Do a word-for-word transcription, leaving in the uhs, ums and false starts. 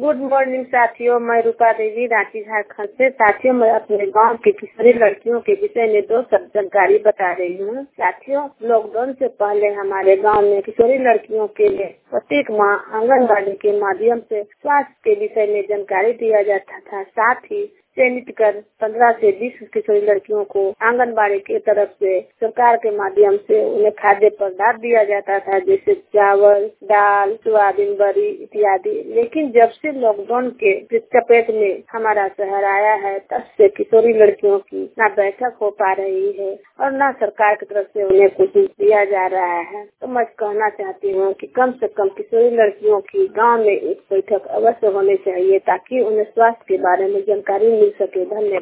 Good morning साथियों, मैं रूपा देवी रांची झारखंड से। साथियों, मैं अपने गांव की किशोरी लड़कियों के विषय में दो सब जानकारी बता रही हूँ। साथियों, लॉकडाउन से पहले हमारे गांव में किशोरी लड़कियों के लिए प्रत्येक माह आंगनबाड़ी के माध्यम से स्वास्थ्य के विषय में जानकारी दिया जाता था। साथ ही चयनित कर पंद्रह से बीस किशोरी लड़कियों को आंगनबाड़ी की तरफ से सरकार के माध्यम से उन्हें खाद्य पदार्थ दिया जाता था, जैसे चावल, दाल, सोयाबीन बड़ी इत्यादि। लेकिन जब से लॉकडाउन के चपेट में हमारा शहर आया है, तब से किशोरी लड़कियों की न बैठक हो पा रही है और न सरकार की तरफ से उन्हें कुछ दिया जा रहा है। तो मैं कहना चाहती हूँ कि कम से कम किशोरी लड़कियों की गाँव में एक बैठक अवश्य होनी चाहिए, ताकि उन्हें स्वास्थ्य के बारे में जानकारी मिल सके। धन्यवाद।